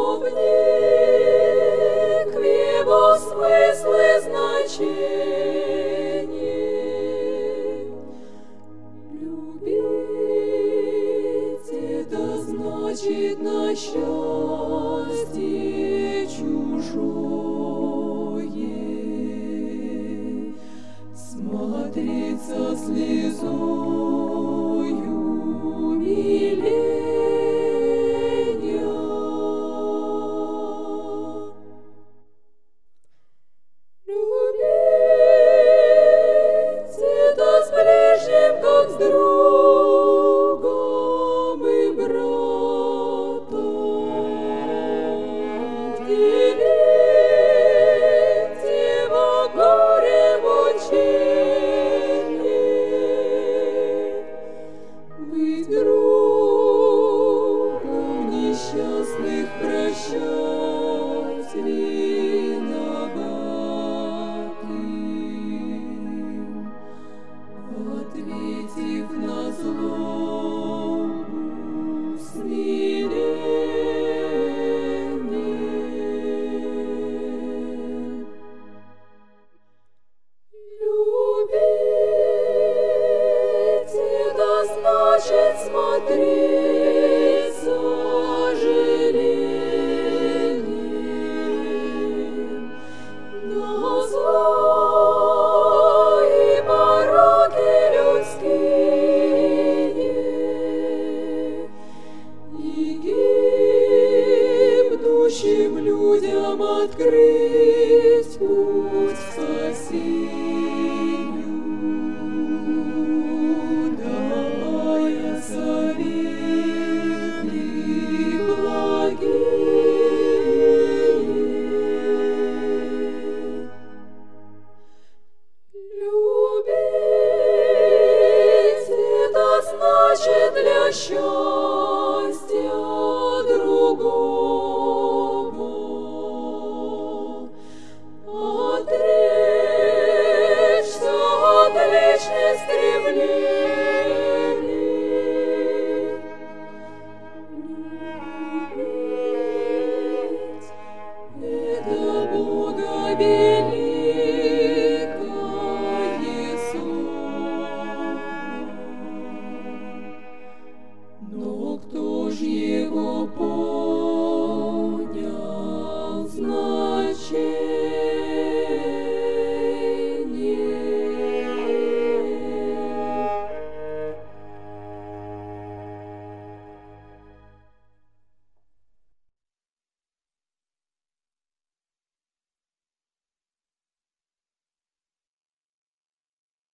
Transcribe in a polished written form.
вник в его смыслы значений. Любить — это значит на счастье чужое смотреться слезою умиления. Любить — это с ближним, как с другом и братом, делить его горе мучений, быть другом несчастных, прощать виноватым, ответив на злобу смирением. Любить — это значит смотреть с сожалением на зло и пороки людские, и гибнущим людям открыть